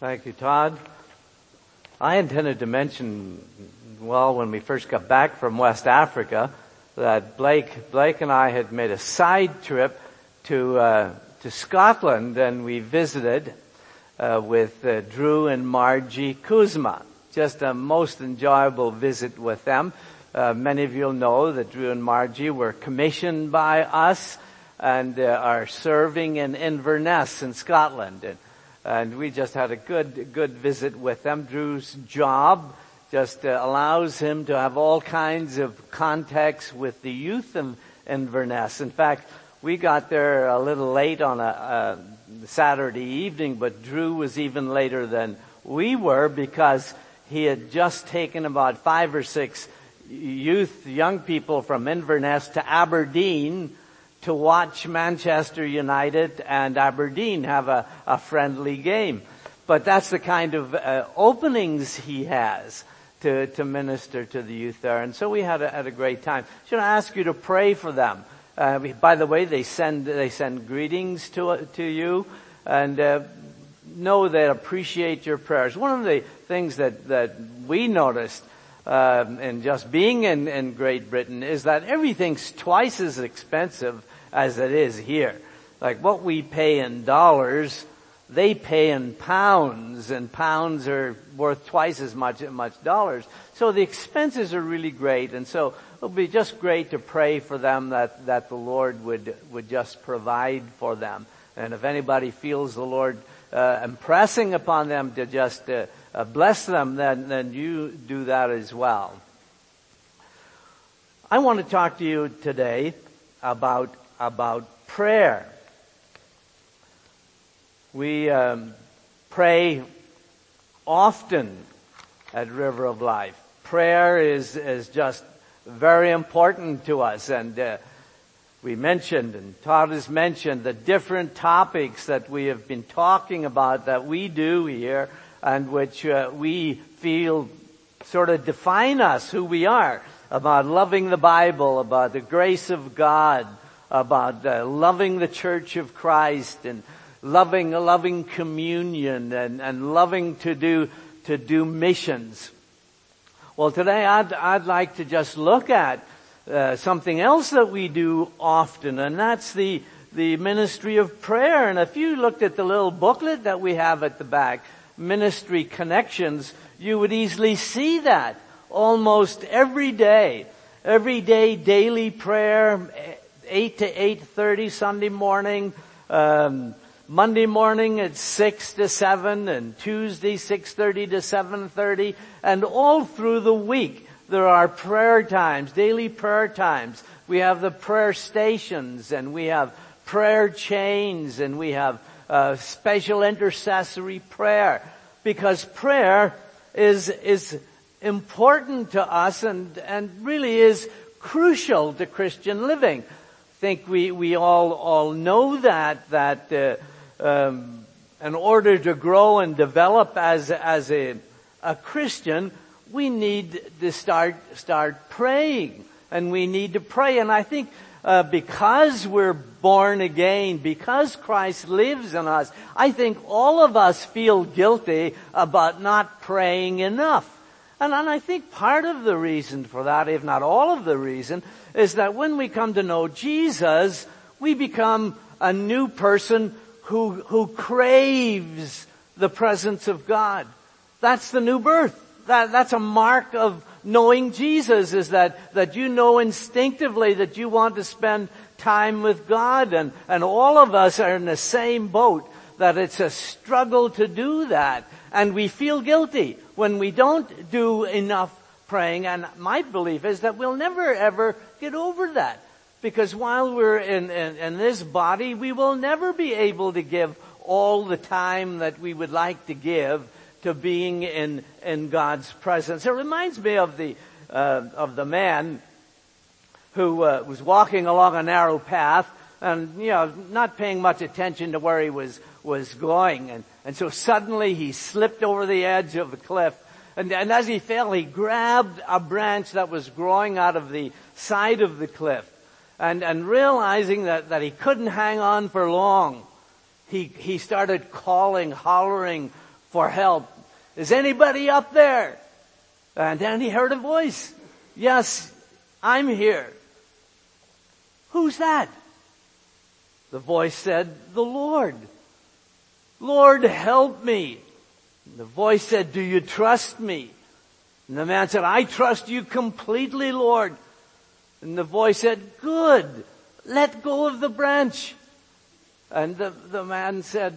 Thank you, Todd. I intended to mention, when we first got back from West Africa, that Blake and I had made a side trip to Scotland, and we visited with Drew and Margie Kuzma. Just a most enjoyable visit with them. Many of you will know that Drew and Margie were commissioned by us and are serving in Inverness in Scotland. And we just had a good visit with them. Drew's job just allows him to have all kinds of contacts with the youth in Inverness. In fact, we got there a little late on a Saturday evening, but Drew was even later than we were because he had just taken about 5 or 6 young people from Inverness to Aberdeen to watch Manchester United and Aberdeen have a friendly game. But that's the kind of openings he has to minister to the youth there. And so we had a great time. Should I ask you to pray for them? By the way, they send greetings to you, and know they appreciate your prayers. One of the things that we noticed in just being in Great Britain is that everything's twice as expensive as it is here. Like what we pay in dollars, they pay in pounds, and pounds are worth twice as much dollars. So the expenses are really great, and so it'll be just great to pray for them that the Lord would just provide for them. And if anybody feels the Lord impressing upon them to just bless them, then you do that as well. I want to talk to you today about prayer. We pray often at River of Life. Prayer is just very important to us, and we mentioned, and Todd has mentioned, the different topics that we have been talking about that we do here, and which we feel sort of define us, who we are, about loving the Bible, about the grace of God, about loving the Church of Christ, and loving communion, and loving to do missions. Well, today I'd like to just look at something else that we do often, and that's the ministry of prayer. And if you looked at the little booklet that we have at the back, Ministry Connections, you would easily see that almost every day, daily prayer, 8 to 8:30 Sunday morning, Monday morning at 6 to 7, and Tuesday 6:30 to 7:30, and all through the week there are prayer times, daily prayer times. We have the prayer stations, and we have prayer chains, and we have special intercessory prayer, because prayer is important to us and really is crucial to Christian living. I think we all know that in order to grow and develop as a Christian, we need to start praying, and we need to pray. And I think because we're born again, because Christ lives in us, I think all of us feel guilty about not praying enough. And I think part of the reason for that, if not all of the reason, is that when we come to know Jesus, we become a new person who craves the presence of God. That's the new birth. That's a mark of knowing Jesus, is that you know instinctively that you want to spend time with God, and all of us are in the same boat, that it's a struggle to do that, and we feel guilty when we don't do enough praying. And my belief is that we'll never ever get over that, because while we're in this body, we will never be able to give all the time that we would like to give to being in God's presence. It reminds me of the man who was walking along a narrow path, and not paying much attention to where he was going, and so suddenly he slipped over the edge of the cliff, and as he fell, he grabbed a branch that was growing out of the side of the cliff, and realizing that he couldn't hang on for long, he started hollering for help. Is anybody up there? And then he heard a voice. Yes, I'm here. Who's that? The voice said, the Lord. Lord, help me. And the voice said, do you trust me? And the man said, I trust you completely, Lord. And the voice said, good. Let go of the branch. And the man said,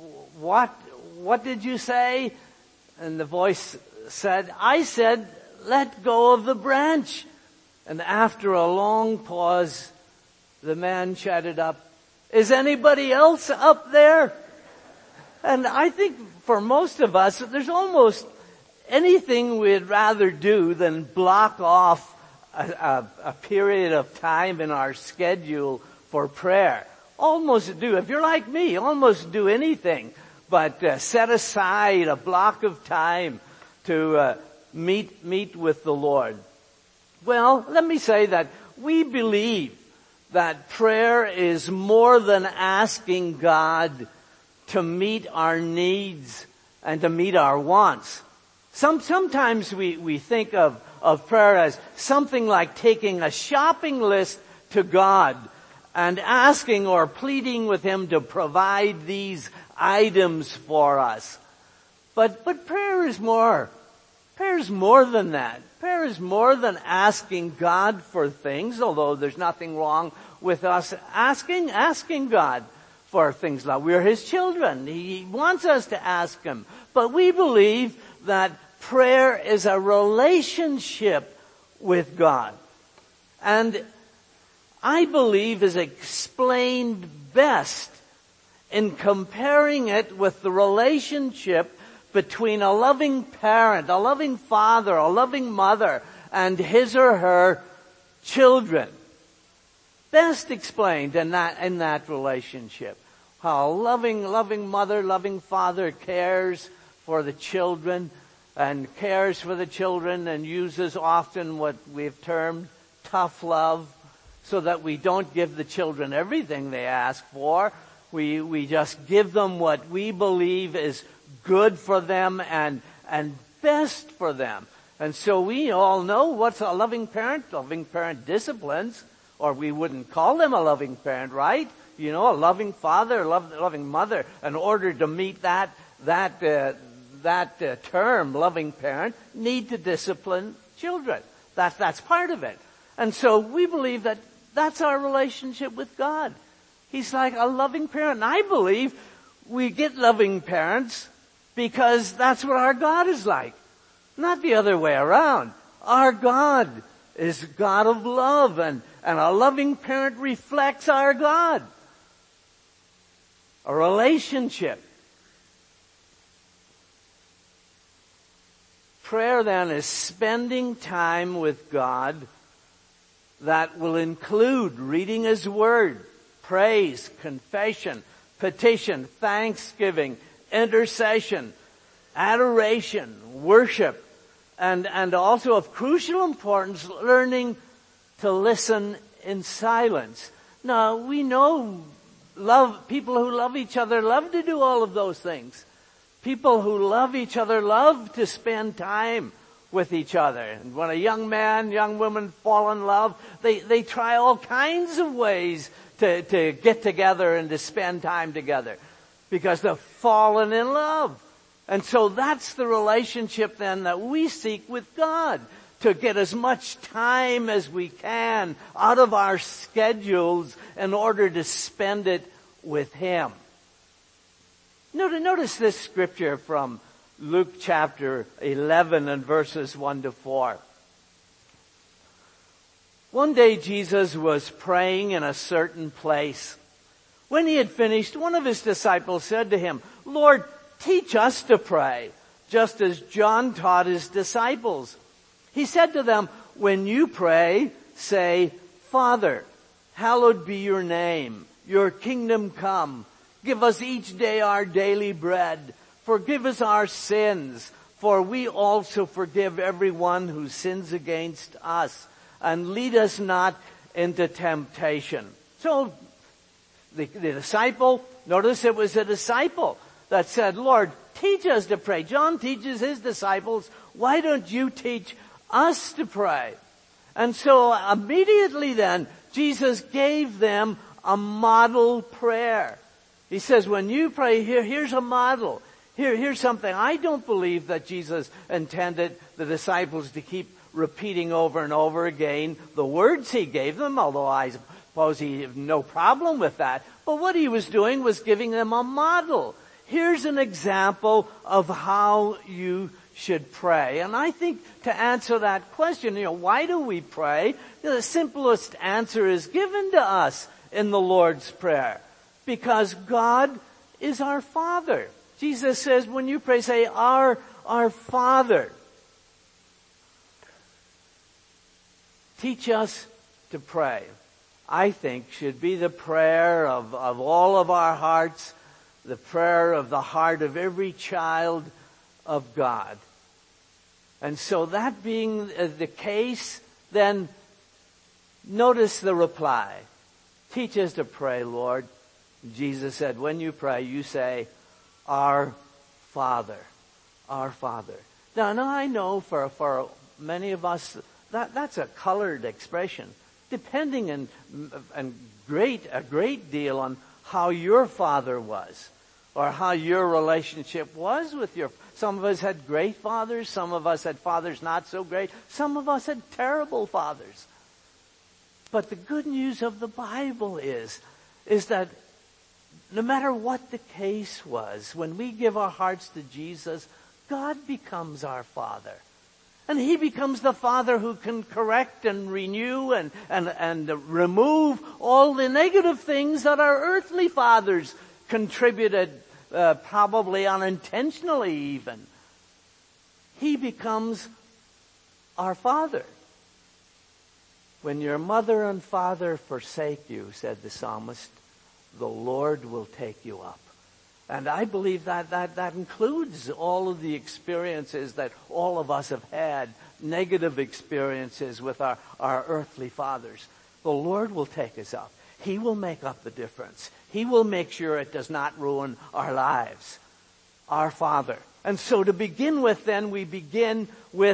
what did you say? And the voice said, I said, let go of the branch. And after a long pause, the man chatted up, is anybody else up there? And I think for most of us, there's almost anything we'd rather do than block off a period of time in our schedule for prayer. Almost do. If you're like me, almost do anything but set aside a block of time to meet with the Lord. Well, let me say that we believe that prayer is more than asking God to meet our needs and to meet our wants. Sometimes we think of prayer as something like taking a shopping list to God and asking or pleading with Him to provide these items for us. But prayer is more. Prayer is more than that. Prayer is more than asking God for things, although there's nothing wrong with us asking God for things. Like we're His children. He wants us to ask Him. But we believe that prayer is a relationship with God. And I believe is explained best in comparing it with the relationship between a loving parent, a loving father, a loving mother, and his or her children. Best explained in that relationship. How a loving mother, loving father cares for the children and uses often what we've termed tough love, so that we don't give the children everything they ask for. We just give them what we believe is good for them and best for them. And so we all know what's a loving parent. Loving parent disciplines, or we wouldn't call them a loving parent, right? You know, a loving father, a loving mother. In order to meet that term, loving parent, need to discipline children. That's part of it. And so we believe that that's our relationship with God. He's like a loving parent. And I believe we get loving parents because that's what our God is like. Not the other way around. Our God is God of love, and a loving parent reflects our God. A relationship. Prayer then is spending time with God that will include reading His Word, praise, confession, petition, thanksgiving, intercession, adoration, worship, and also of crucial importance, learning to listen in silence. Now, we know people who love each other love to do all of those things. People who love each other love to spend time with each other. And when a young man, young woman fall in love, they try all kinds of ways to get together and to spend time together because they've fallen in love. And so that's the relationship then that we seek with God, to get as much time as we can out of our schedules in order to spend it with Him. Notice this scripture from Luke chapter 11 and verses 1 to 4. One day Jesus was praying in a certain place. When He had finished, one of His disciples said to Him, Lord, teach us to pray, just as John taught his disciples. He said to them, when you pray, say, Father, hallowed be your name, your kingdom come. Give us each day our daily bread. Forgive us our sins, for we also forgive everyone who sins against us. And lead us not into temptation. So the disciple, notice it was a disciple that said, Lord, teach us to pray. John teaches his disciples, why don't you teach us to pray? And so immediately then, Jesus gave them a model prayer. He says, when you pray, here's a model. Here's something. I don't believe that Jesus intended the disciples to keep repeating over and over again the words he gave them, although I suppose he had no problem with that. But what he was doing was giving them a model. Here's an example of how you should pray. And I think to answer that question, why do we pray? The simplest answer is given to us in the Lord's Prayer. Because God is our Father. Jesus says, when you pray, say, our Father. Teach us to pray, I think, should be the prayer of all of our hearts, the prayer of the heart of every child of God. And so that being the case, then notice the reply. Teach us to pray, Lord. Jesus said, when you pray, you say, our Father, our Father. Now I know for many of us, that's a colored expression, depending a great deal on how your father was, or how your relationship was with some of us had great fathers, some of us had fathers not so great, some of us had terrible fathers. But the good news of the Bible is that no matter what the case was, when we give our hearts to Jesus, God becomes our Father. And He becomes the Father who can correct and renew and remove all the negative things that our earthly fathers contributed, probably unintentionally even. He becomes our Father. When your mother and father forsake you, said the psalmist, the Lord will take you up. And I believe that includes all of the experiences that all of us have had, negative experiences with our earthly fathers. The Lord will take us up. He will make up the difference. He will make sure it does not ruin our lives. Our Father. And so to begin with then, we begin with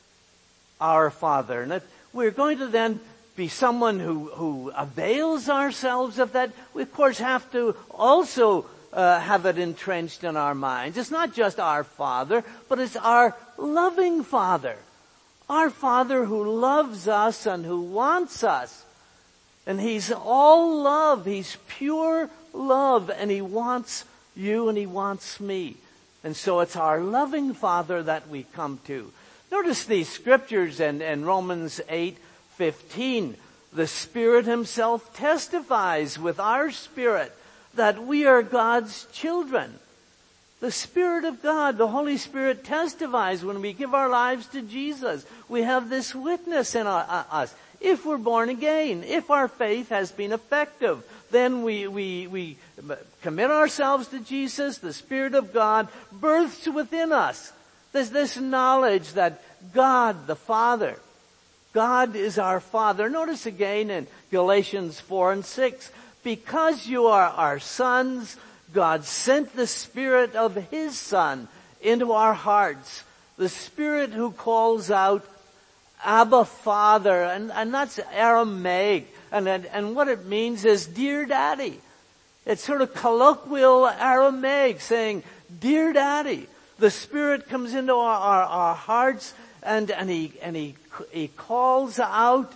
our Father. And if we're going to then be someone who avails ourselves of that, we of course have to also have it entrenched in our minds. It's not just our Father, but it's our loving Father. Our Father who loves us and who wants us. And He's all love. He's pure love. And He wants you and He wants me. And so it's our loving Father that we come to. Notice these scriptures in Romans 8:15. The Spirit Himself testifies with our spirit that we are God's children. The Spirit of God, the Holy Spirit testifies when we give our lives to Jesus. We have this witness in us. If we're born again, if our faith has been effective, then we commit ourselves to Jesus. The Spirit of God births within us this knowledge that God, the Father, God is our Father. Notice again in Galatians 4:6, because you are our sons, God sent the Spirit of His Son into our hearts. The Spirit who calls out, Abba, Father. And that's Aramaic. And what it means is, dear Daddy. It's sort of colloquial Aramaic saying, dear Daddy. The Spirit comes into our hearts and he calls out,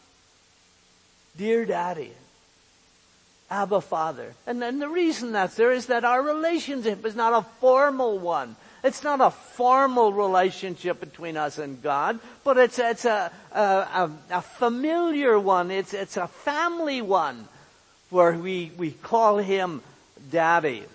dear Daddy. Abba, Father. And the reason that's there is that our relationship is not a formal one. It's not a formal relationship between us and God, but it's a familiar one. It's a family one where we call Him Daddy.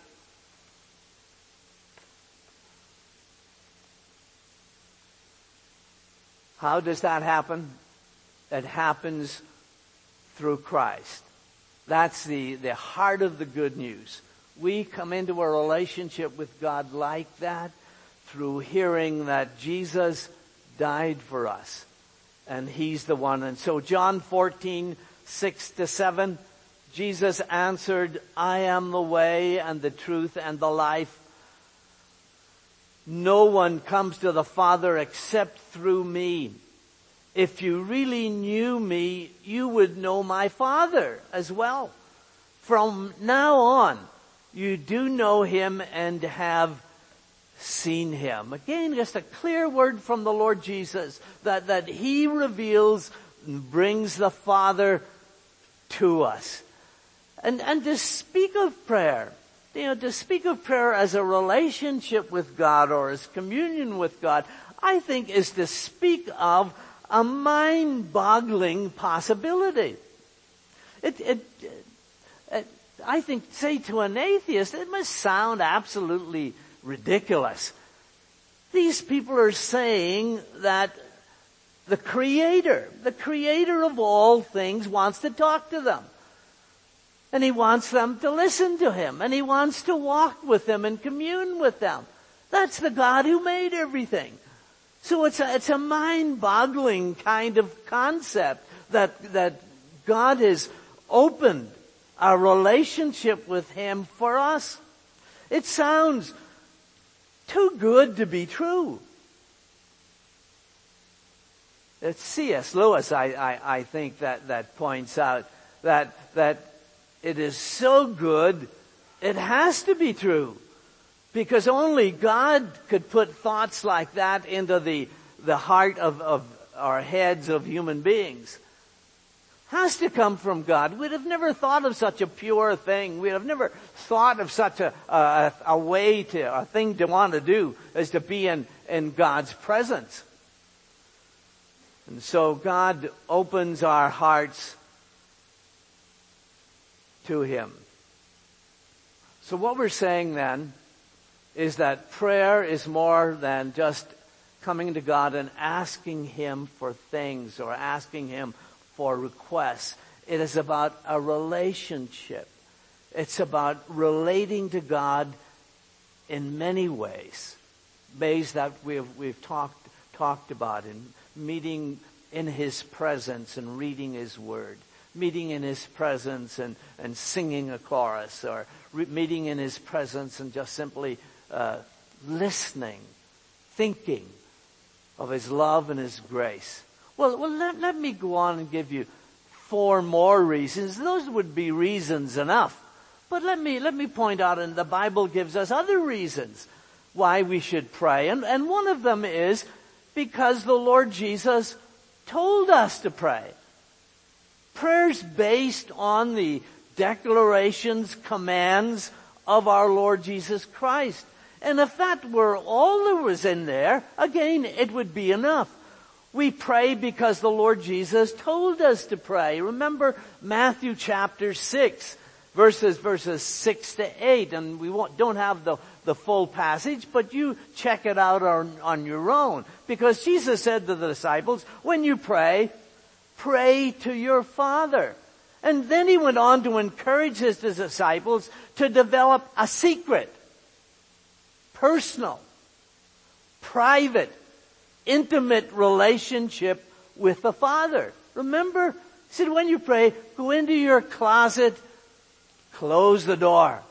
How does that happen? It happens through Christ. That's the heart of the good news. We come into a relationship with God like that through hearing that Jesus died for us. And He's the one. And so John 14:6-7, Jesus answered, I am the way and the truth and the life. No one comes to the Father except through me. If you really knew me, you would know my Father as well. From now on, you do know him and have seen him. Again, just a clear word from the Lord Jesus that he reveals and brings the Father to us. And to speak of prayer, to speak of prayer as a relationship with God or as communion with God, I think is to speak of a mind-boggling possibility. I think, say to an atheist, it must sound absolutely ridiculous. These people are saying that the Creator of all things wants to talk to them. And he wants them to listen to him. And he wants to walk with them and commune with them. That's the God who made everything. So it's a mind-boggling kind of concept that God has opened a relationship with him for us. It sounds too good to be true. It's C.S. Lewis, I think, that points out that it is so good, it has to be true. Because only God could put thoughts like that into the heart of our heads of human beings. Has to come from God. We'd have never thought of such a pure thing. We'd have never thought of such a thing to want to do as to be in God's presence. And so God opens our hearts to him. So what we're saying then is that prayer is more than just coming to God and asking him for things or asking him for requests. It is about a relationship. It's about relating to God in many ways that we've talked about, in meeting in his presence and reading his word, meeting in his presence and singing a chorus, or meeting in his presence and just simply listening, thinking of his love and his grace. Well, let me go on and give you 4 more reasons. Those would be reasons enough. But let me point out, and the Bible gives us other reasons why we should pray. And one of them is because the Lord Jesus told us to pray. Prayer's based on the declarations, commands of our Lord Jesus Christ. And if that were all there was in there, again, it would be enough. We pray because the Lord Jesus told us to pray. Remember Matthew chapter 6, verses 6 to 8. And we don't have the full passage, but you check it out on your own. Because Jesus said to the disciples, when you pray, pray to your Father. And then he went on to encourage his disciples to develop a secret, personal, private, intimate relationship with the Father. Remember, he said, when you pray, go into your closet, close the door.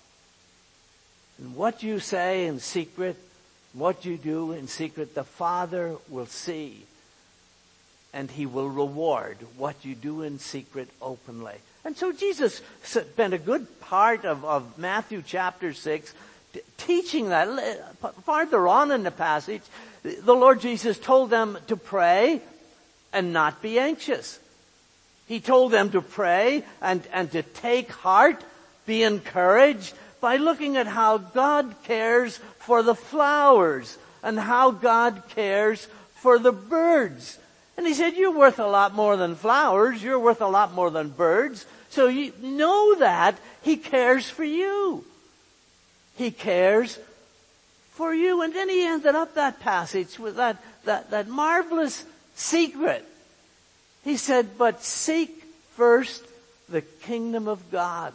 And what you say in secret, what you do in secret, the Father will see. And he will reward what you do in secret openly. And so Jesus spent a good part of Matthew chapter 6 teaching that. Farther on in the passage, the Lord Jesus told them to pray and not be anxious. He told them to pray and to take heart, be encouraged by looking at how God cares for the flowers and how God cares for the birds. And he said, you're worth a lot more than flowers. You're worth a lot more than birds. So you know that he cares for you. He cares for you. And then he ended up that passage with that marvelous secret. He said, but seek first the kingdom of God,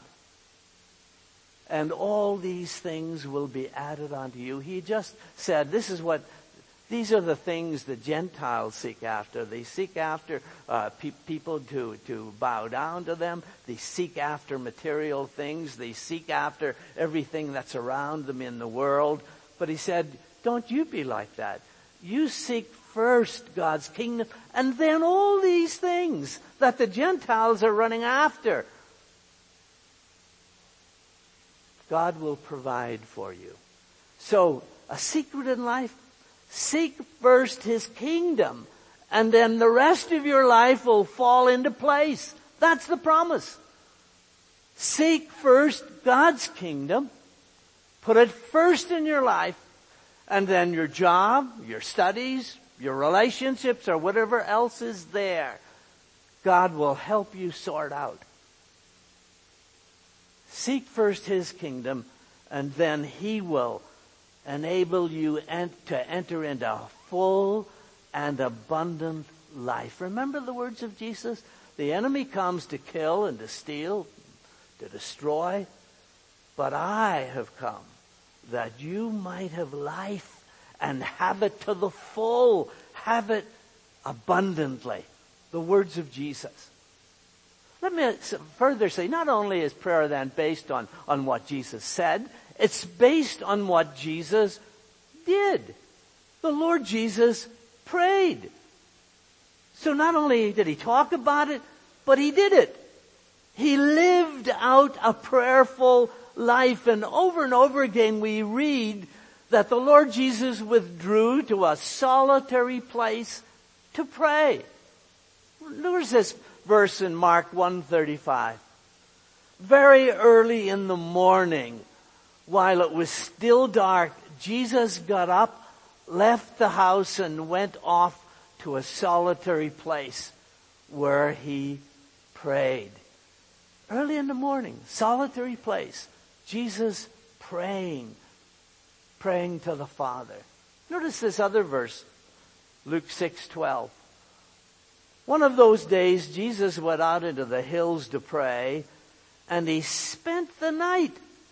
and all these things will be added unto you. He just said, these are the things the Gentiles seek after. They seek after people to bow down to them. They seek after material things. They seek after everything that's around them in the world. But he said, don't you be like that. You seek first God's kingdom, and then all these things that the Gentiles are running after, God will provide for you. So, a secret in life, seek first His kingdom, and then the rest of your life will fall into place. That's the promise. Seek first God's kingdom, put it first in your life, and then your job, your studies, your relationships, or whatever else is there, God will help you sort out. Seek first His kingdom, and then He will enable you to enter into a full and abundant life. Remember the words of Jesus? The enemy comes to kill and to steal, to destroy, but I have come that you might have life and have it to the full, have it abundantly. The words of Jesus. Let me further say, not only is prayer then based on what Jesus said, it's based on what Jesus did. The Lord Jesus prayed. So not only did He talk about it, but He did it. He lived out a prayerful life, and over again we read that the Lord Jesus withdrew to a solitary place to pray. There's this verse in Mark 1:35. Very early in the morning, while it was still dark, Jesus got up, left the house, and went off to a solitary place where He prayed. Early in the morning, solitary place, Jesus praying to the Father. Notice this other verse, Luke 6:12. One of those days, Jesus went out into the hills to pray, and He spent the night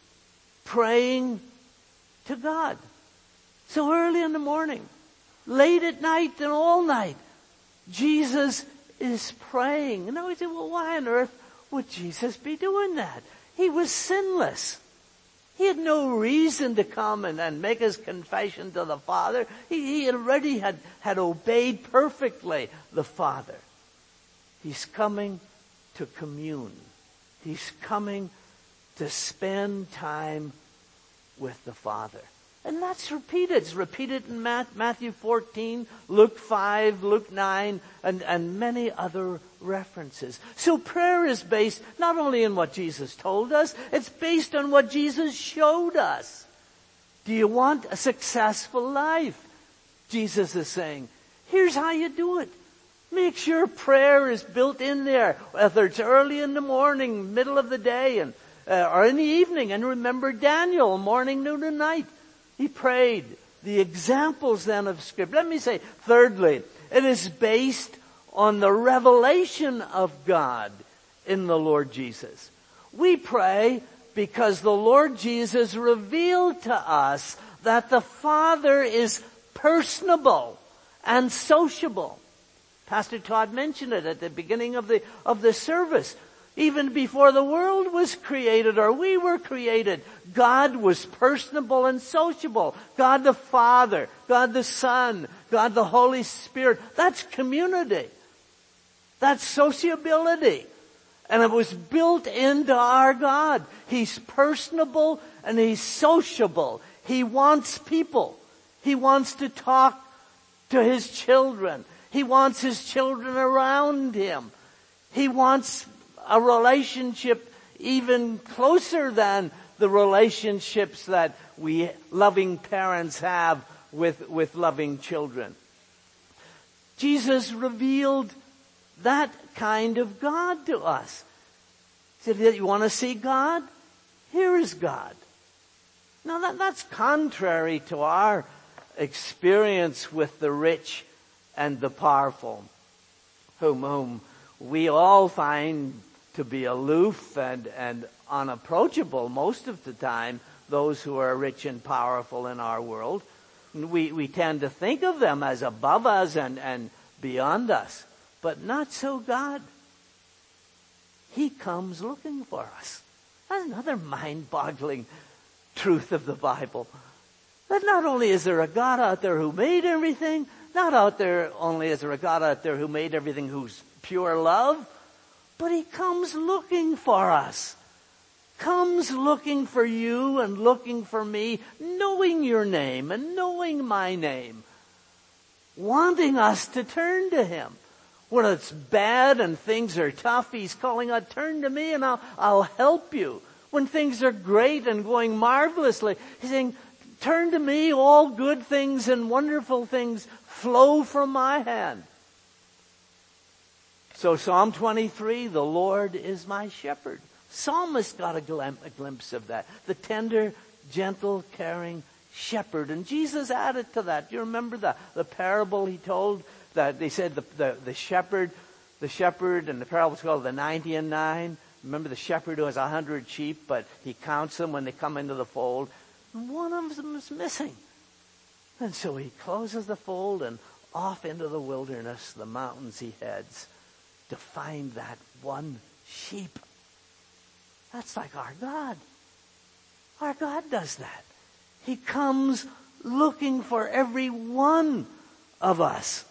praying to God. So early in the morning, late at night, and all night, Jesus is praying. And now we say, well, why on earth would Jesus be doing that? He was sinless. He had no reason to come and make His confession to the Father. He already had obeyed perfectly the Father. He's coming to commune. He's coming to spend time with the Father. And that's repeated. It's repeated in Matthew 14, Luke 5, Luke 9, and many other references. So prayer is based not only on what Jesus told us, it's based on what Jesus showed us. Do you want a successful life? Jesus is saying, here's how you do it. Make sure prayer is built in there, whether it's early in the morning, middle of the day, or in the evening. And remember Daniel, morning, noon, and night. He prayed. The examples then of Scripture. Let me say, thirdly, it is based on the revelation of God in the Lord Jesus. We pray because the Lord Jesus revealed to us that the Father is personable and sociable. Pastor Todd mentioned it at the beginning of the service. Even before the world was created or we were created, God was personable and sociable. God the Father, God the Son, God the Holy Spirit. That's community. That's sociability. And it was built into our God. He's personable and He's sociable. He wants people. He wants to talk to His children. He wants His children around Him. He wants a relationship even closer than the relationships that we loving parents have with loving children. Jesus revealed that kind of God to us. He said, you want to see God? Here is God. Now that's contrary to our experience with the rich and the powerful, whom we all find to be aloof and unapproachable most of the time, those who are rich and powerful in our world. We tend to think of them as above us and beyond us. But not so God. He comes looking for us. That's another mind-boggling truth of the Bible. That not only is there a God out there who made everything, not only is there a God out there who made everything who's pure love, but He comes looking for us. Comes looking for you and looking for me, knowing your name and knowing my name. Wanting us to turn to Him. When it's bad and things are tough, He's calling out, turn to me and I'll help you. When things are great and going marvelously, He's saying, turn to me, all good things and wonderful things flow from my hand. So Psalm 23, the Lord is my shepherd. Psalmist got a glimpse of that. The tender, gentle, caring shepherd. And Jesus added to that. Do you remember the parable He told? That they said the shepherd, and the parable is called the 90 and 9. Remember the shepherd who has 100 sheep, but he counts them when they come into the fold. And one of them is missing. And so he closes the fold and off into the wilderness, the mountains he heads to find that one sheep. That's like our God. Our God does that. He comes looking for every one of us.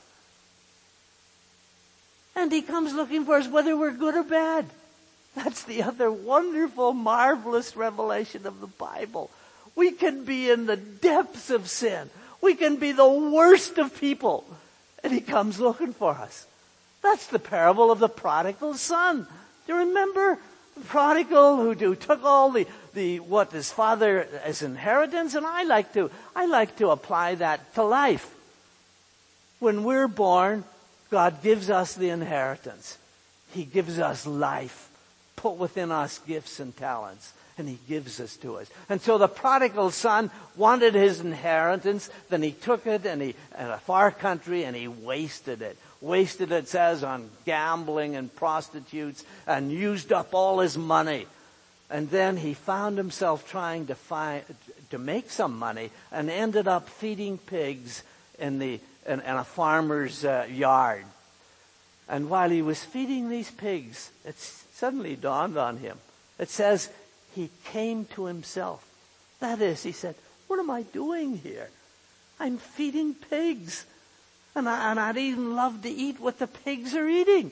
And He comes looking for us whether we're good or bad. That's the other wonderful, marvelous revelation of the Bible. We can be in the depths of sin. We can be the worst of people. And He comes looking for us. That's the parable of the prodigal son. Do you remember the prodigal who took all what his father as inheritance? And I like to apply that to life. When we're born, God gives us the inheritance. He gives us life, put within us gifts and talents, and He gives us to us. And so the prodigal son wanted his inheritance, then he took it in a far country and he wasted it. Wasted, it says, on gambling and prostitutes, and used up all his money. And then he found himself trying to make some money and ended up feeding pigs in a farmer's yard. And while he was feeding these pigs, it suddenly dawned on him. It says he came to himself. That is, he said, what am I doing here? I'm feeding pigs. And I'd even love to eat what the pigs are eating.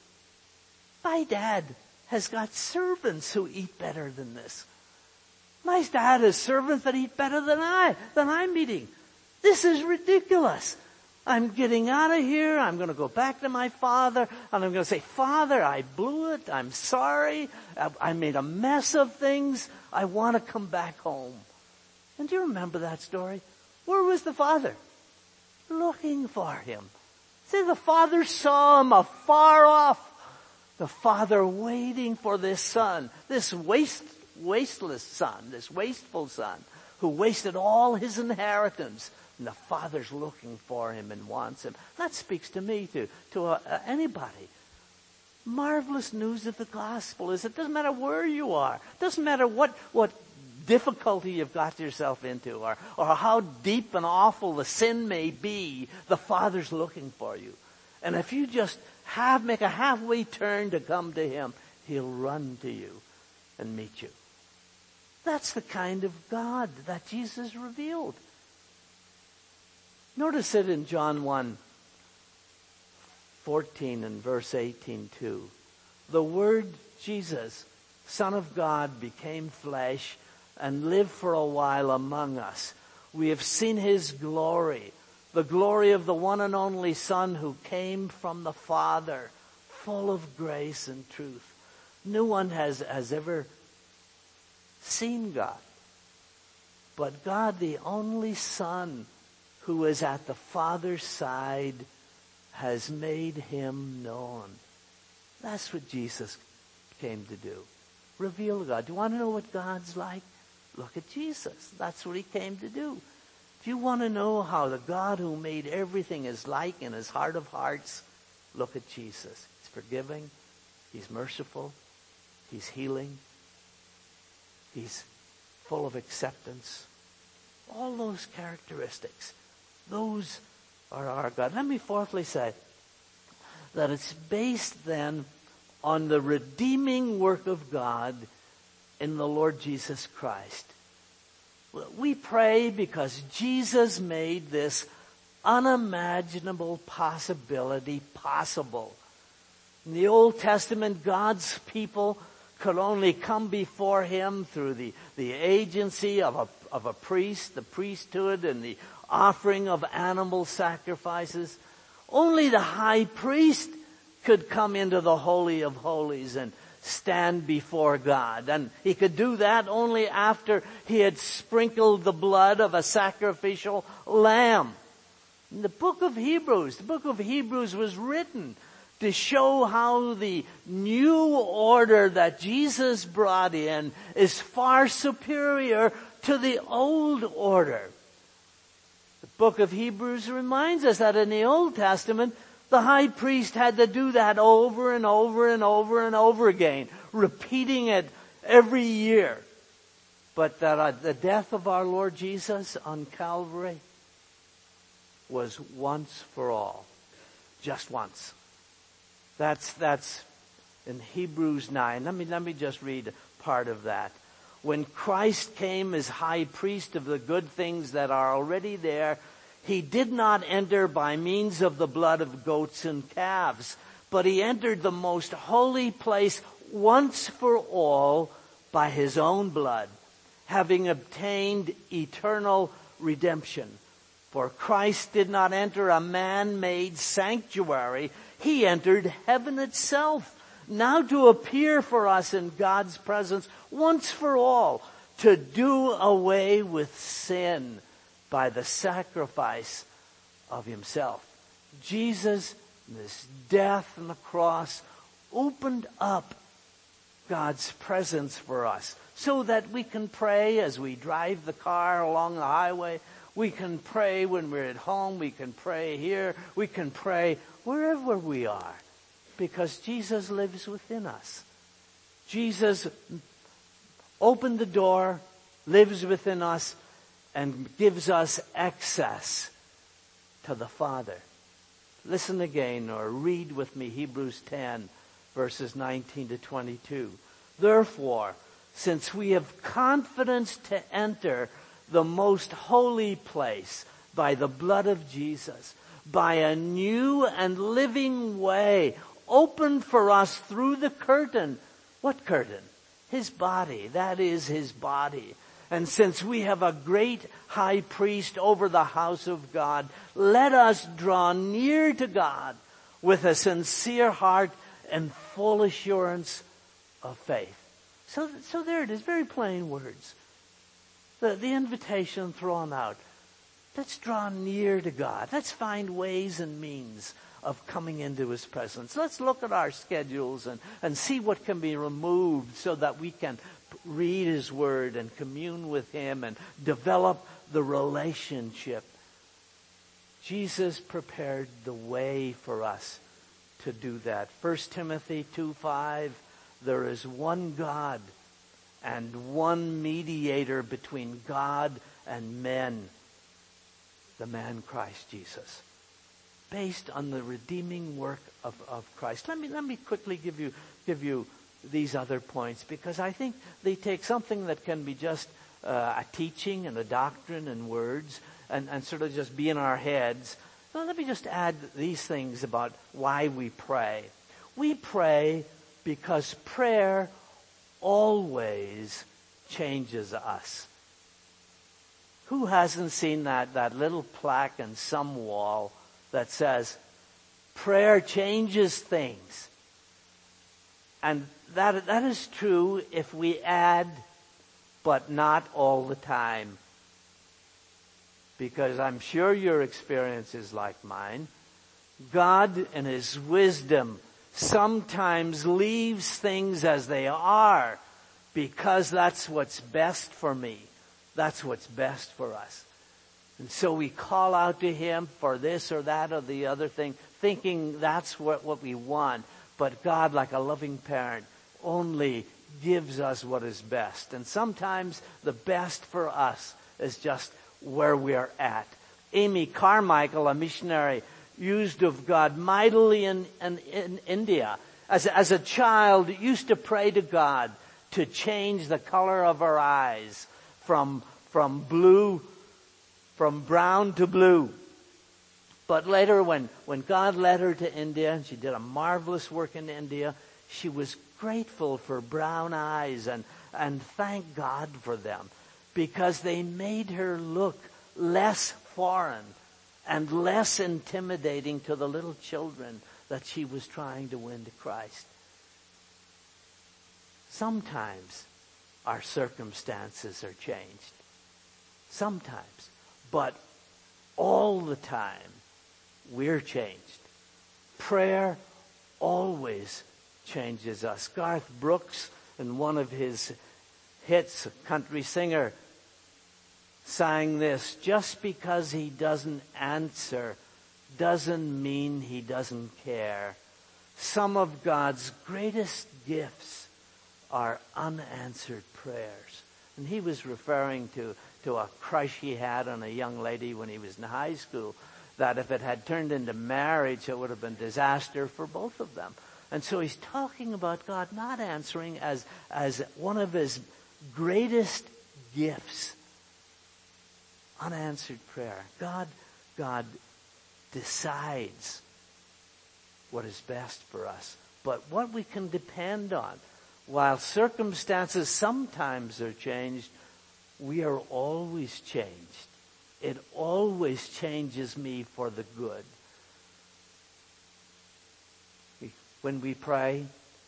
My dad has got servants who eat better than this. My dad has servants that eat better than I'm eating. This is ridiculous. I'm getting out of here. I'm going to go back to my father. And I'm going to say, Father, I blew it. I'm sorry. I made a mess of things. I want to come back home. And do you remember that story? Where was the father? Looking for him. See, the father saw him afar off. The father waiting for this son, this wasteless son, this wasteful son, who wasted all his inheritance. And the father's looking for him and wants him. That speaks to me, to anybody. Marvelous news of the gospel is it doesn't matter where you are. It doesn't matter what difficulty you've got yourself into or how deep and awful the sin may be, the Father's looking for you. And if you just make a halfway turn to come to Him, He'll run to you and meet you. That's the kind of God that Jesus revealed. Notice it in John 1:14 and verse 18 too. The Word Jesus, Son of God, became flesh and lived for a while among us. We have seen His glory, the glory of the one and only Son who came from the Father, full of grace and truth. No one has ever seen God, but God, the only Son who is at the Father's side, has made Him known. That's what Jesus came to do. Reveal God. Do you want to know what God's like? Look at Jesus. That's what He came to do. Do you want to know how the God who made everything is like in His heart of hearts? Look at Jesus. He's forgiving. He's merciful. He's healing. He's full of acceptance. All those characteristics. Those are our God. Let me fourthly say that it's based then on the redeeming work of God in the Lord Jesus Christ. We pray because Jesus made this unimaginable possibility possible. In the Old Testament, God's people could only come before Him through the agency of a priest, the priesthood, and the offering of animal sacrifices. Only the high priest could come into the Holy of Holies and stand before God. And he could do that only after he had sprinkled the blood of a sacrificial lamb. In the book of Hebrews was written to show how the new order that Jesus brought in is far superior to the old order. The book of Hebrews reminds us that in the Old Testament, the high priest had to do that over and over and over and over again, repeating it every year. But that at the death of our Lord Jesus on Calvary was once for all. Just once. That's in Hebrews 9. Let me just read part of that. When Christ came as high priest of the good things that are already there, He did not enter by means of the blood of goats and calves, but He entered the most holy place once for all by His own blood, having obtained eternal redemption. For Christ did not enter a man-made sanctuary. He entered heaven itself, now to appear for us in God's presence once for all, to do away with sin by the sacrifice of Himself. Jesus, this death on the cross, opened up God's presence for us so that we can pray as we drive the car along the highway. We can pray when we're at home. We can pray here. We can pray wherever we are because Jesus lives within us. Jesus opened the door, lives within us, and gives us access to the Father. Listen again or read with me Hebrews 10 verses 19 to 22. Therefore, since we have confidence to enter the most holy place by the blood of Jesus, by a new and living way opened for us through the curtain. What curtain? His body. That is His body. And since we have a great high priest over the house of God, let us draw near to God with a sincere heart and full assurance of faith. So there it is, very plain words. The invitation thrown out. Let's draw near to God. Let's find ways and means of coming into His presence. Let's look at our schedules and see what can be removed so that we can read His Word and commune with Him and develop the relationship. Jesus prepared the way for us to do that. 1 Timothy 2:5, there is one God and one mediator between God and men, the man Christ Jesus, based on the redeeming work of Christ. Let me quickly give you these other points, because I think they take something that can be just a teaching and a doctrine and words and sort of just be in our heads. Well, let me just add these things about why we pray. We pray because prayer always changes us. Who hasn't seen that little plaque in some wall that says, prayer changes things? And that is true if we add, but not all the time. Because I'm sure your experience is like mine. God, in His wisdom, sometimes leaves things as they are because that's what's best for me. That's what's best for us. And so we call out to Him for this or that or the other thing, thinking that's what we want. But God, like a loving parent, only gives us what is best. And sometimes the best for us is just where we are at. Amy Carmichael, a missionary, used of God mightily in India. As a child, used to pray to God to change the color of her eyes from from brown to blue. But later when God led her to India, and she did a marvelous work in India, she was grateful for brown eyes and thanked God for them, because they made her look less foreign and less intimidating to the little children that she was trying to win to Christ. Sometimes our circumstances are changed. Sometimes. But all the time, we're changed. Prayer always changes us. Garth Brooks, in one of his hits, a country singer, sang this: just because he doesn't answer doesn't mean he doesn't care. Some of God's greatest gifts are unanswered prayers. And he was referring to a crush he had on a young lady when he was in high school, that if it had turned into marriage, it would have been disaster for both of them. And so he's talking about God not answering as one of his greatest gifts. Unanswered prayer. God decides what is best for us. But what we can depend on, while circumstances sometimes are changed, we are always changed. It always changes me for the good. When we pray,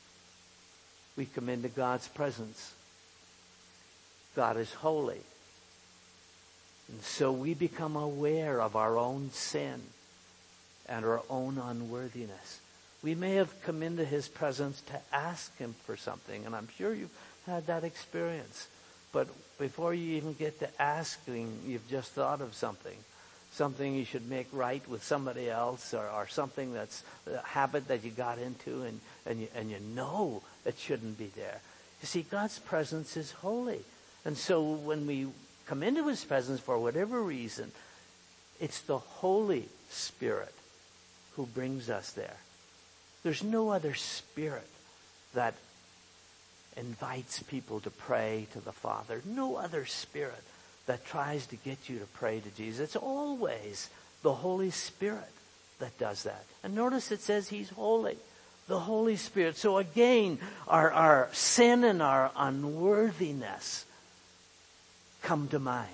we come into God's presence. God is holy. And so we become aware of our own sin and our own unworthiness. We may have come into His presence to ask Him for something, and I'm sure you've had that experience. But before you even get to asking, you've just thought of something you should make right with somebody else, or something that's a habit that you got into, and you know it shouldn't be there. You see, God's presence is holy. And so when we come into His presence for whatever reason, it's the Holy Spirit who brings us there. There's no other spirit that invites people to pray to the Father. No other spirit that tries to get you to pray to Jesus. It's always the Holy Spirit that does that. And notice it says He's holy. The Holy Spirit. So again, our sin and our unworthiness come to mind.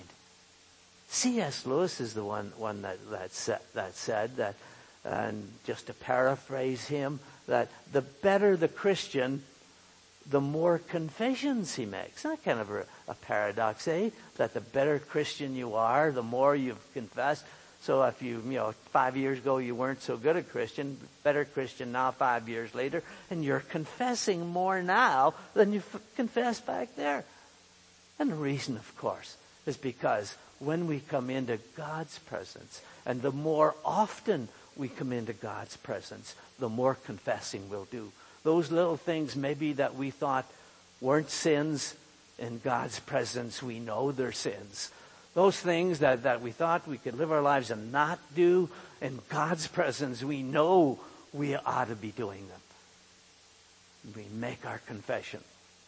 C.S. Lewis is the one that said that, and just to paraphrase him, that the better the Christian, the more confessions he makes. Not kind of a paradox, eh? That the better Christian you are, the more you've confessed. So if 5 years ago you weren't so good a Christian, better Christian now 5 years later, and you're confessing more now than you confessed back there. And the reason, of course, is because when we come into God's presence, and the more often we come into God's presence, the more confessing we'll do. Those little things maybe that we thought weren't sins, in God's presence we know they're sins. Those things that we thought we could live our lives and not do, in God's presence we know we ought to be doing them. We make our confession.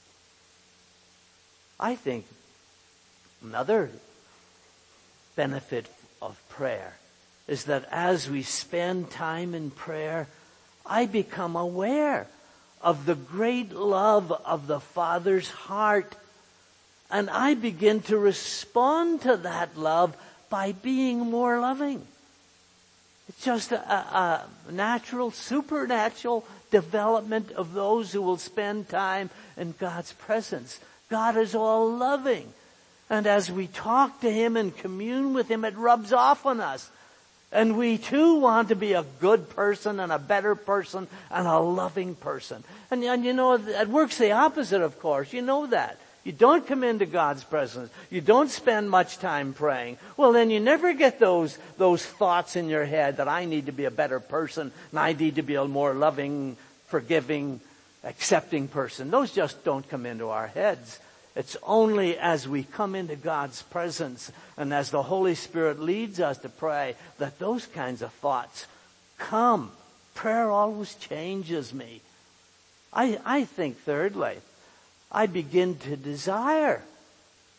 I think another benefit of prayer is that as we spend time in prayer, I become aware of the great love of the Father's heart. And I begin to respond to that love by being more loving. It's just a natural, supernatural development of those who will spend time in God's presence. God is all loving. And as we talk to Him and commune with Him, it rubs off on us. And we too want to be a good person and a better person and a loving person. And you know, it works the opposite, of course. You know that. You don't come into God's presence. You don't spend much time praying. Well, then you never get those thoughts in your head that I need to be a better person and I need to be a more loving, forgiving, accepting person. Those just don't come into our heads. It's only as we come into God's presence and as the Holy Spirit leads us to pray that those kinds of thoughts come. Prayer always changes me. I think, thirdly, I begin to desire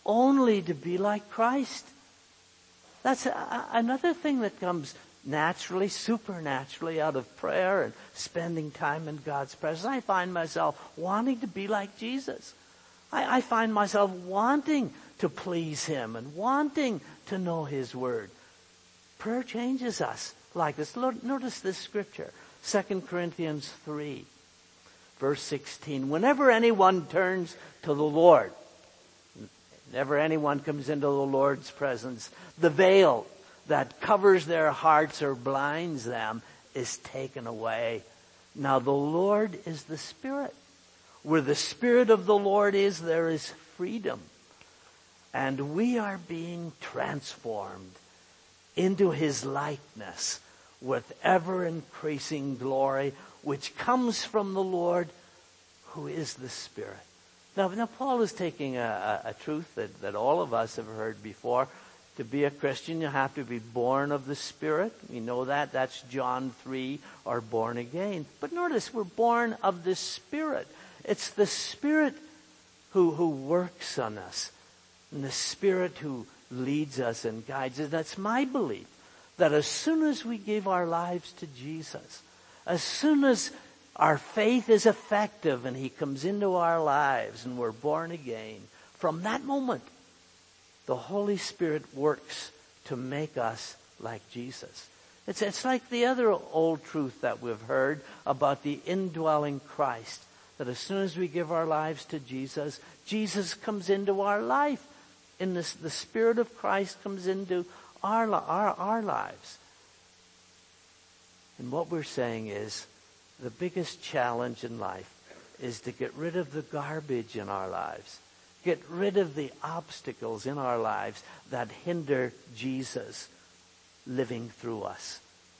only to be like Christ. That's another thing that comes naturally, supernaturally out of prayer and spending time in God's presence. I find myself wanting to be like Jesus. I find myself wanting to please Him and wanting to know His Word. Prayer changes us like this. Notice this scripture, 2 Corinthians 3, verse 16. Whenever anyone turns to the Lord, whenever anyone comes into the Lord's presence, the veil that covers their hearts or blinds them is taken away. Now the Lord is the Spirit. Where the Spirit of the Lord is, there is freedom. And we are being transformed into His likeness with ever-increasing glory, which comes from the Lord, who is the Spirit. Now Paul is taking a truth that all of us have heard before. To be a Christian, you have to be born of the Spirit. We know that. That's John 3, or born again. But notice, we're born of the Spirit. It's the Spirit who works on us, and the Spirit who leads us and guides us. That's my belief, that as soon as we give our lives to Jesus, as soon as our faith is effective and He comes into our lives and we're born again, from that moment, the Holy Spirit works to make us like Jesus. It's like the other old truth that we've heard about the indwelling Christ, that as soon as we give our lives to Jesus, Jesus comes into our life. In this, the Spirit of Christ comes into our lives. And what we're saying is, the biggest challenge in life is to get rid of the garbage in our lives. Get rid of the obstacles in our lives that hinder Jesus living through us.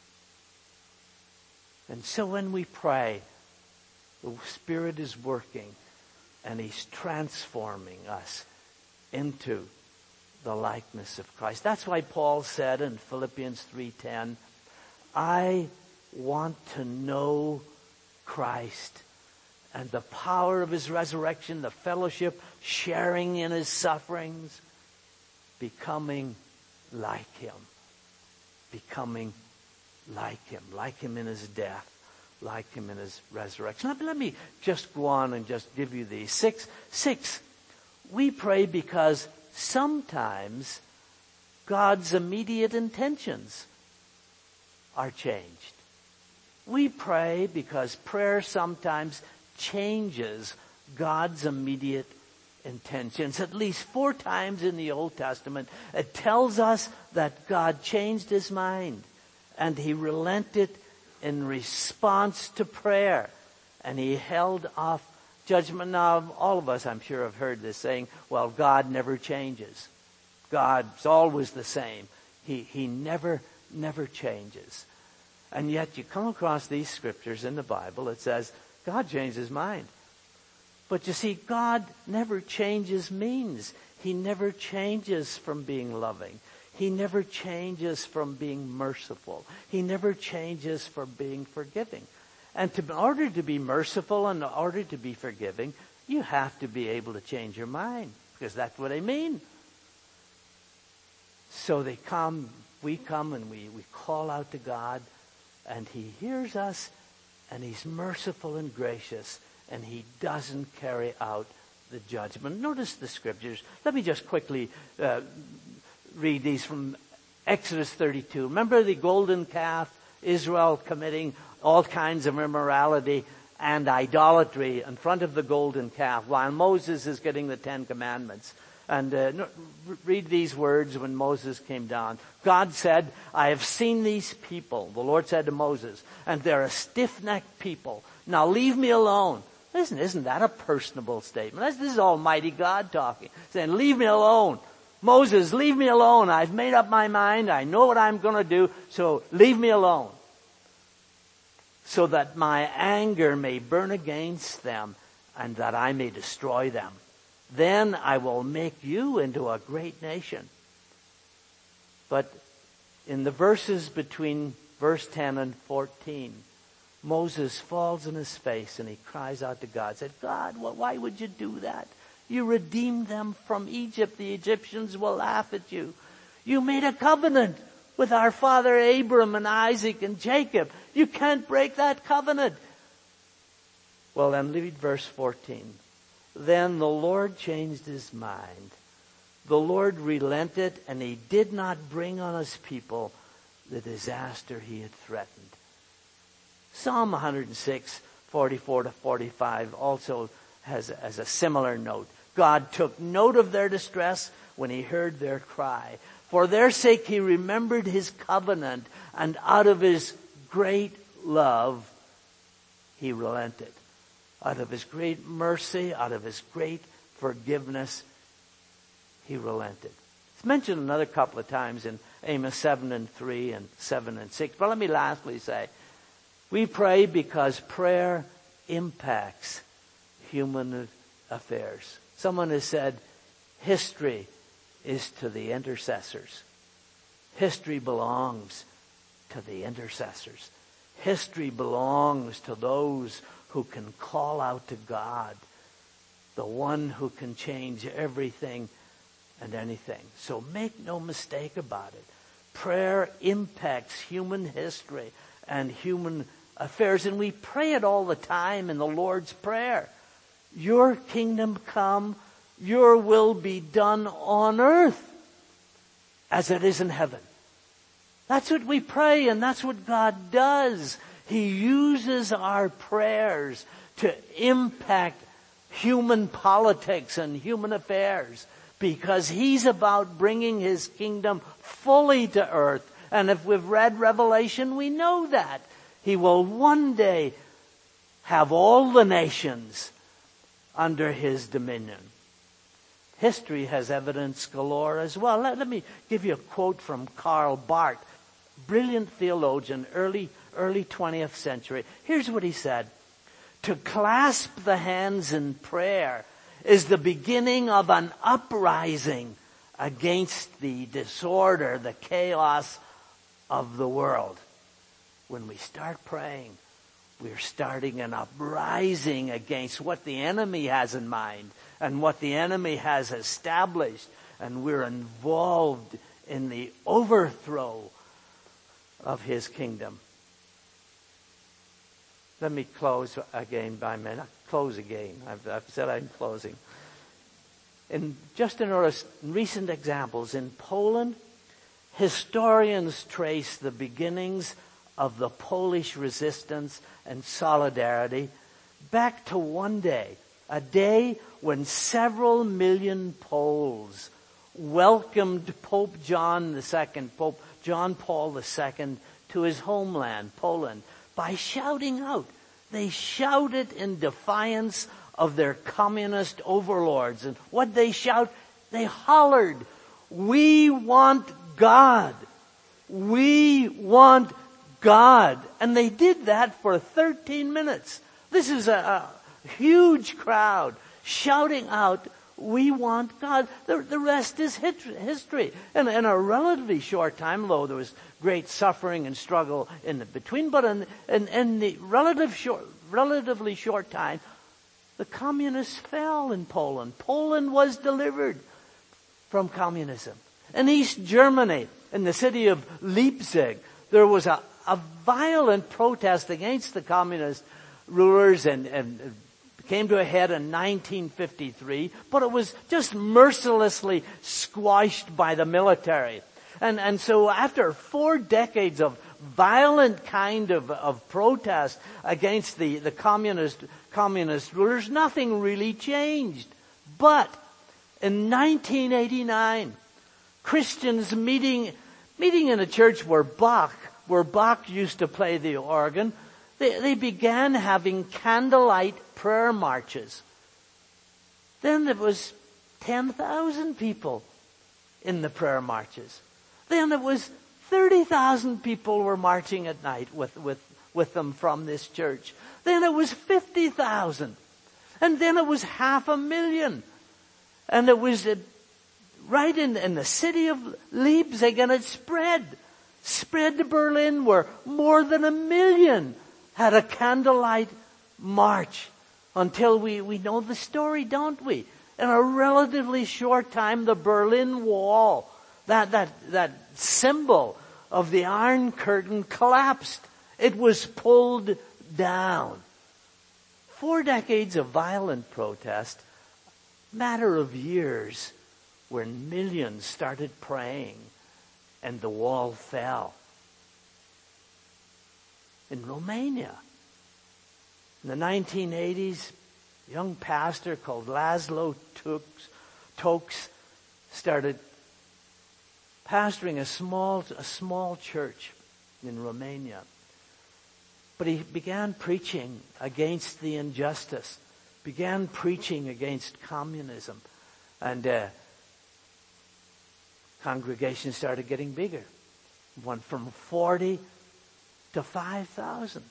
And so when we pray, the Spirit is working and He's transforming us into the likeness of Christ. That's why Paul said in Philippians 3:10, I want to know Christ and the power of His resurrection, the fellowship, sharing in His sufferings, becoming like Him. Becoming like Him in His death, like Him in His resurrection. Let me just go on and just give you these. Six. We pray because sometimes God's immediate intentions are changed. We pray because prayer sometimes changes God's immediate intentions. At least 4 times in the Old Testament, it tells us that God changed His mind and He relented in response to prayer, and He held off judgment. Now, all of us, I'm sure, have heard this saying, well, God never changes. God's always the same. He never changes. And yet you come across these scriptures in the Bible, it says, God changed His mind. But you see, God never changes means. He never changes from being loving. He never changes from being merciful. He never changes from being forgiving. And in order to be merciful and in order to be forgiving, you have to be able to change your mind, because that's what they mean. So we come and we call out to God, and He hears us, and He's merciful and gracious, and He doesn't carry out the judgment. Notice the scriptures. Let me just quickly read these from Exodus 32. Remember the golden calf, Israel committing all kinds of immorality and idolatry in front of the golden calf while Moses is getting the 10 Commandments. And read these words when Moses came down. God said, I have seen these people, the Lord said to Moses, and they're a stiff-necked people. Now leave me alone. Isn't that a personable statement? This is Almighty God talking, saying, leave me alone. Moses, leave me alone. I've made up my mind. I know what I'm going to do, so leave me alone, so that my anger may burn against them and that I may destroy them. Then I will make you into a great nation. But in the verses between verse 10 and 14, Moses falls on his face and he cries out to God, said, God, why would you do that? You redeemed them from Egypt. The Egyptians will laugh at you. You made a covenant with our father Abram and Isaac and Jacob. You can't break that covenant. Well, then read verse 14. Then the Lord changed his mind. The Lord relented, and he did not bring on his people the disaster he had threatened. Psalm 106, 44 to 45 also has a similar note. God took note of their distress when he heard their cry. For their sake he remembered his covenant, and out of his great love he relented. Out of his great mercy, out of his great forgiveness, he relented. It's mentioned another couple of times in Amos 7 and 3 and 7 and 6. But let me lastly say, we pray because prayer impacts human affairs. Someone has said, history is to the intercessors. History belongs to the intercessors. History belongs to those who can call out to God, the one who can change everything and anything. So make no mistake about it. Prayer impacts human history and human affairs, and we pray it all the time in the Lord's Prayer. Your kingdom come, your will be done on earth as it is in heaven. That's what we pray, and that's what God does. He uses our prayers to impact human politics and human affairs because he's about bringing his kingdom fully to earth. And if we've read Revelation, we know that. He will one day have all the nations under his dominion. History has evidence galore as well. Let me give you a quote from Karl Barth, brilliant theologian, early 20th century. Here's what he said. To clasp the hands in prayer is the beginning of an uprising against the disorder, the chaos of the world. When we start praying, we're starting an uprising against what the enemy has in mind and what the enemy has established. And we're involved in the overthrow of his kingdom. Let me close again close again. I've said I'm closing. Just in our recent examples, in Poland, historians trace the beginnings of the Polish resistance and solidarity back to one day, a day when several million Poles welcomed Pope John II, Pope John Paul II, to his homeland, Poland, by shouting out. They shouted in defiance of their communist overlords. And what they shout? They hollered, "We want God. We want God." And they did that for 13 minutes. This is a huge crowd shouting out, "We want God." The rest is history. And in a relatively short time, though there was great suffering and struggle in the between, but in the relatively short time, the communists fell in Poland. Poland was delivered from communism. In East Germany, in the city of Leipzig, there was a violent protest against the communist rulers and came to a head in 1953, but it was just mercilessly squashed by the military. And so after 4 decades of violent kind of protest against the communist rulers, nothing really changed. But in 1989, Christians meeting in a church where Bach used to play the organ, they began having candlelight prayer marches. Then there was 10,000 people in the prayer marches. Then it was 30,000 people were marching at night with them from this church. Then it was 50,000. And then it was 500,000. And it was right in the city of Leipzig, and it spread to Berlin, where more than 1 million had a candlelight march, until we know the story, don't we? In a relatively short time, the Berlin Wall, that symbol of the Iron Curtain, collapsed. It was pulled down. 4 decades of violent protest, matter of years, where millions started praying and the wall fell. In Romania, in the 1980s, a young pastor called Laszlo Tokes started pastoring a small church in Romania. But he began preaching against the injustice, began preaching against communism, and congregations started getting bigger. Went from 40 to 5,000.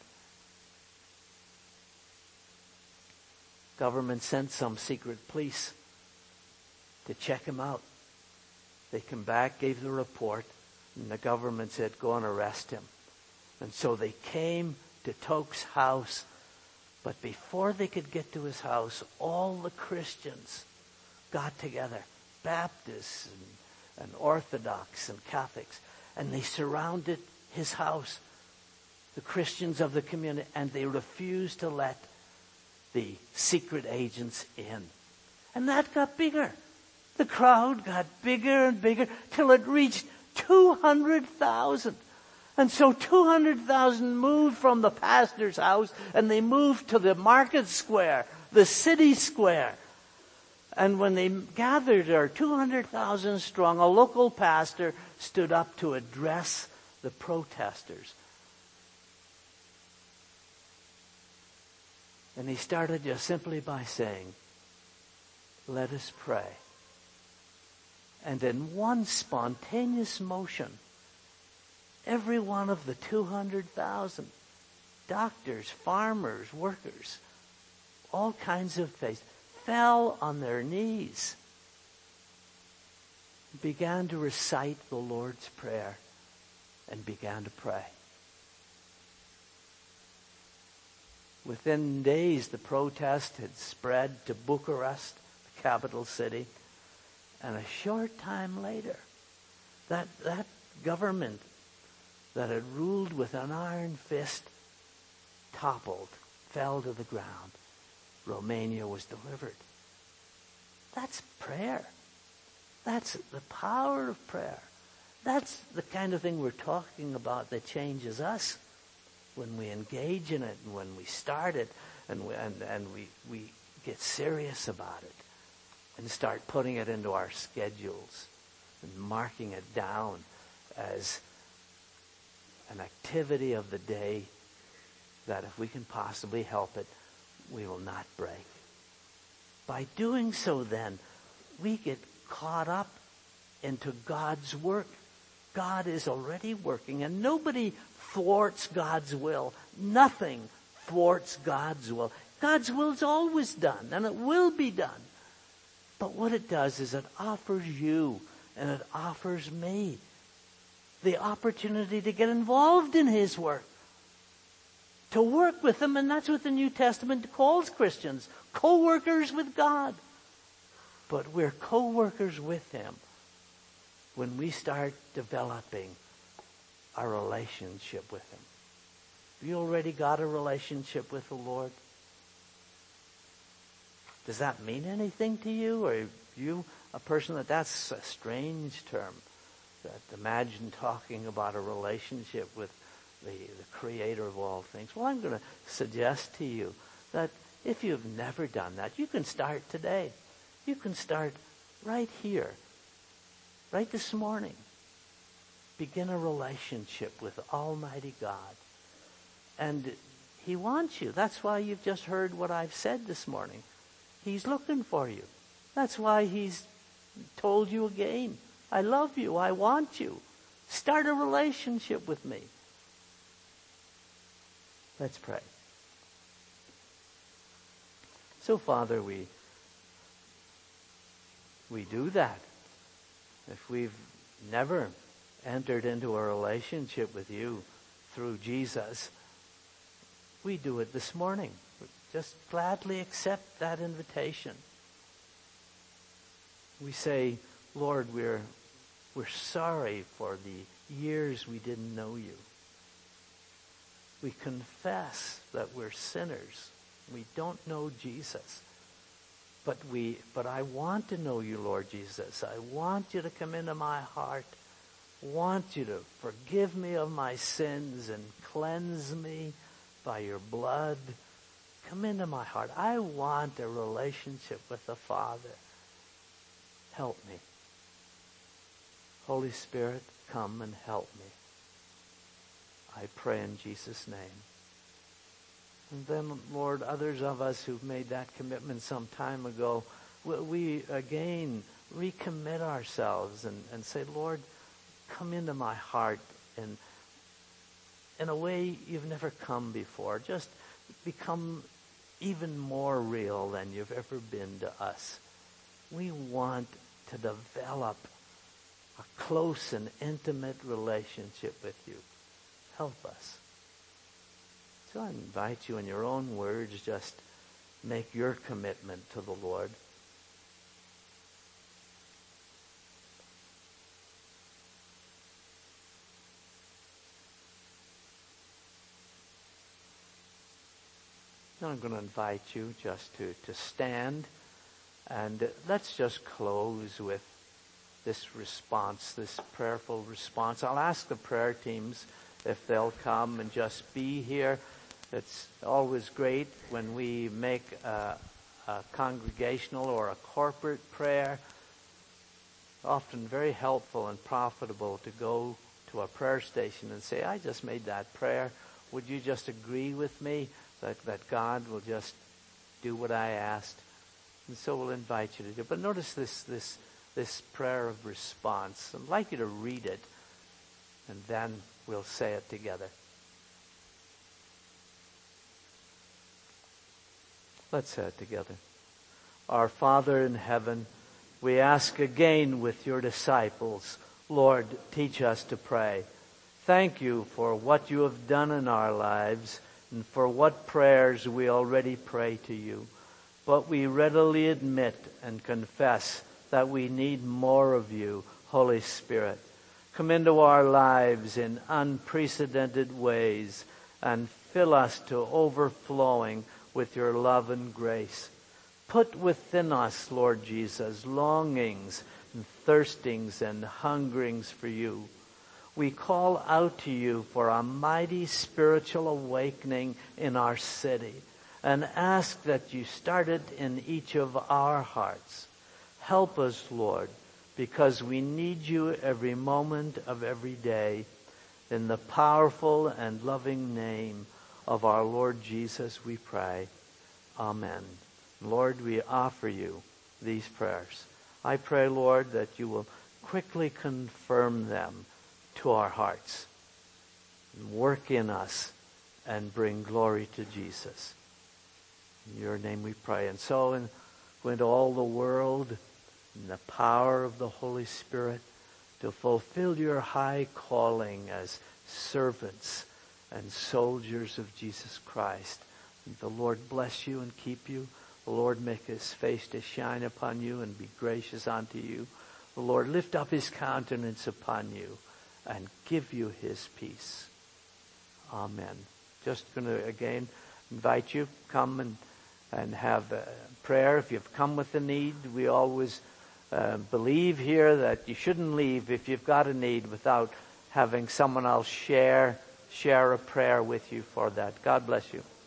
Government sent some secret police to check him out. They came back, gave the report, and the government said, go and arrest him. And so they came to Tokes' house, but before they could get to his house, all the Christians got together, Baptists and Orthodox and Catholics, and they surrounded his house, the Christians of the community, and they refused to let the secret agents in. And that got bigger. The crowd got bigger and bigger till it reached 200,000. And so 200,000 moved from the pastor's house and they moved to the market square, the city square. And when they gathered there, 200,000 strong, a local pastor stood up to address the protesters. And he started just simply by saying, let us pray. And in one spontaneous motion, every one of the 200,000, doctors, farmers, workers, all kinds of faith, fell on their knees, began to recite the Lord's Prayer, and began to pray. Within days, the protest had spread to Bucharest, the capital city, and a short time later, that government that had ruled with an iron fist toppled, fell to the ground. Romania was delivered. That's prayer. That's the power of prayer. That's the kind of thing we're talking about that changes us when we engage in it and when we start it and we get serious about it and start putting it into our schedules and marking it down as an activity of the day that if we can possibly help it, we will not break. By doing so then, we get caught up into God's work. God is already working, and nobody thwarts God's will. Nothing thwarts God's will. God's will is always done, and it will be done. But what it does is it offers you, and it offers me, the opportunity to get involved in His work, to work with Him, and that's what the New Testament calls Christians, co-workers with God. But we're co-workers with Him when we start developing a relationship with Him. Have you already got a relationship with the Lord? Does that mean anything to you? Or are you a person that's a strange term? That imagine talking about a relationship with the Creator of all things. Well, I'm going to suggest to you that if you've never done that, you can start today. You can start right here, right this morning. Begin a relationship with Almighty God. And He wants you. That's why you've just heard what I've said this morning. He's looking for you. That's why He's told you again, I love you, I want you. Start a relationship with me. Let's pray. So, Father, we do that. If we've never entered into a relationship with you through Jesus, we do it this morning. Just gladly accept that invitation. We say, Lord, we're sorry for the years we didn't know you. We confess that we're sinners. We don't know Jesus. But I want to know you, Lord Jesus. I want you to come into my heart. I want you to forgive me of my sins and cleanse me by your blood. Come into my heart. I want a relationship with the Father. Help me. Holy Spirit, come and help me. I pray in Jesus' name. And then, Lord, others of us who've made that commitment some time ago, we again recommit ourselves and say, Lord, come into my heart in a way you've never come before. Just become even more real than you've ever been to us. We want to develop a close and intimate relationship with you. Help us. So I invite you in your own words, just make your commitment to the Lord. Now I'm going to invite you just to stand, and let's just close with this response, this prayerful response. I'll ask the prayer teams if they'll come and just be here. It's always great when we make a congregational or a corporate prayer. Often very helpful and profitable to go to a prayer station and say, I just made that prayer. Would you just agree with me that God will just do what I asked? And so we'll invite you to do it. But notice this prayer of response. I'd like you to read it, and then we'll say it together. Let's say it together. Our Father in heaven, we ask again with your disciples, Lord, teach us to pray. Thank you for what you have done in our lives and for what prayers we already pray to you. But we readily admit and confess that we need more of you, Holy Spirit. Come into our lives in unprecedented ways and fill us to overflowing with your love and grace. Put within us, Lord Jesus, longings and thirstings and hungerings for you. We call out to you for a mighty spiritual awakening in our city and ask that you start it in each of our hearts. Help us, Lord, because we need you every moment of every day. In the powerful and loving name of our Lord Jesus, we pray. Amen. Lord, we offer you these prayers. I pray, Lord, that you will quickly confirm them to our hearts, and work in us, and bring glory to Jesus. In your name we pray. And so go into all the world in the power of the Holy Spirit to fulfill your high calling as servants and soldiers of Jesus Christ. And the Lord bless you and keep you. The Lord make his face to shine upon you and be gracious unto you. The Lord lift up his countenance upon you and give you his peace. Amen. Just going to again invite you, come and have a prayer. If you've come with a need, we always believe here that you shouldn't leave if you've got a need without having someone else share a prayer with you for that. God bless you.